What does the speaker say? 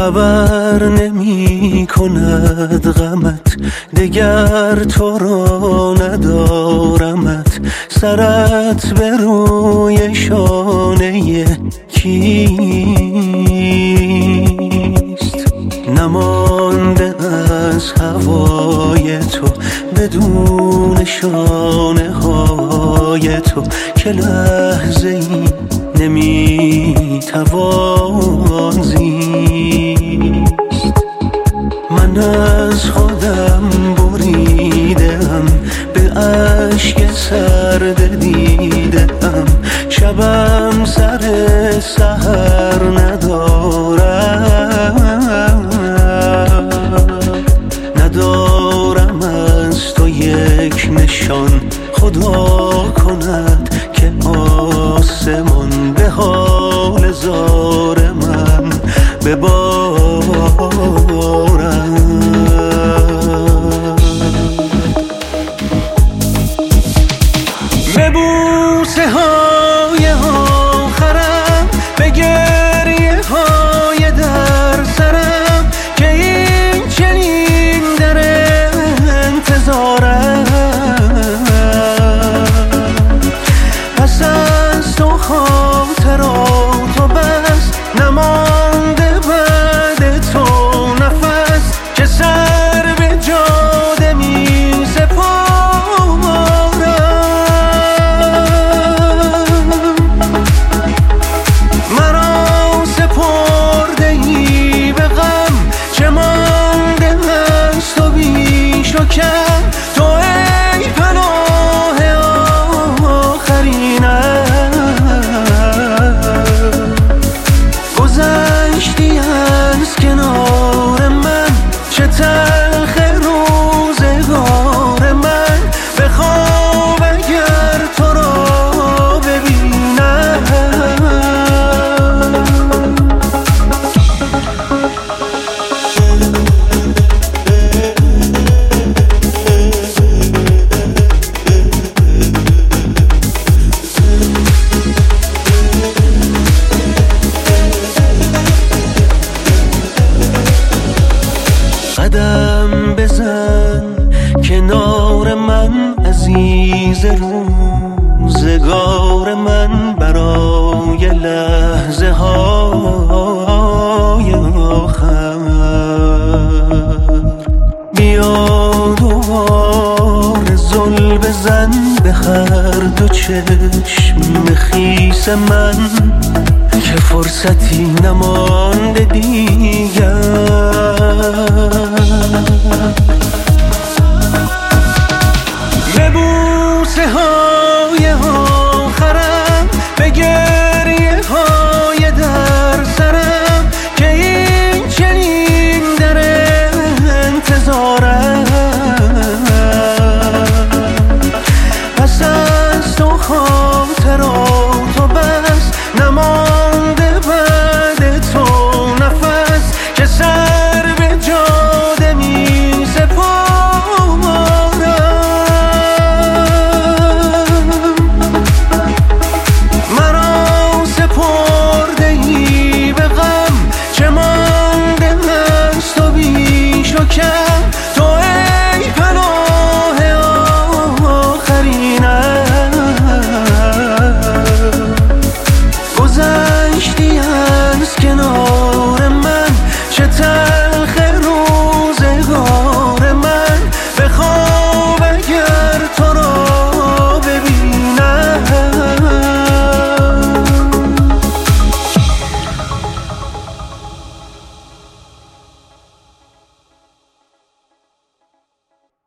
خبر نمی کند غمت، دگر تو را ندارمت. سرت به روی شانه کیست؟ نمانده از هوای تو بدون شانه های تو که لحظه ای نمی توان زیست. من از خودم بریدم، به اشک سرد دیدم. شبم سر سحر ندارم از تو یک نشان. خدا کند که آسمان به حال زار من ببارم. به بوسه های آخرم، به گریه های در سرم که این چنین در انتظارم. پس از تو خاطرات و بس نمانده بعد تو نفس که سر به جاده می سپارم. مرا سپرده ای به غم، چه مانده از تو بیش و کم. تو ای پناه آخرینم، گذشتی از کنار من. چه تلخ روزگار من، به خواب اگر تو را ببینم. قدم بزن کنار من عزیز، روزگار من برای لحظه های آخر. بیا دوباره زل بزن به هر دو چشم خیس من که فرصتی نمانده دیگر. به بوسه ها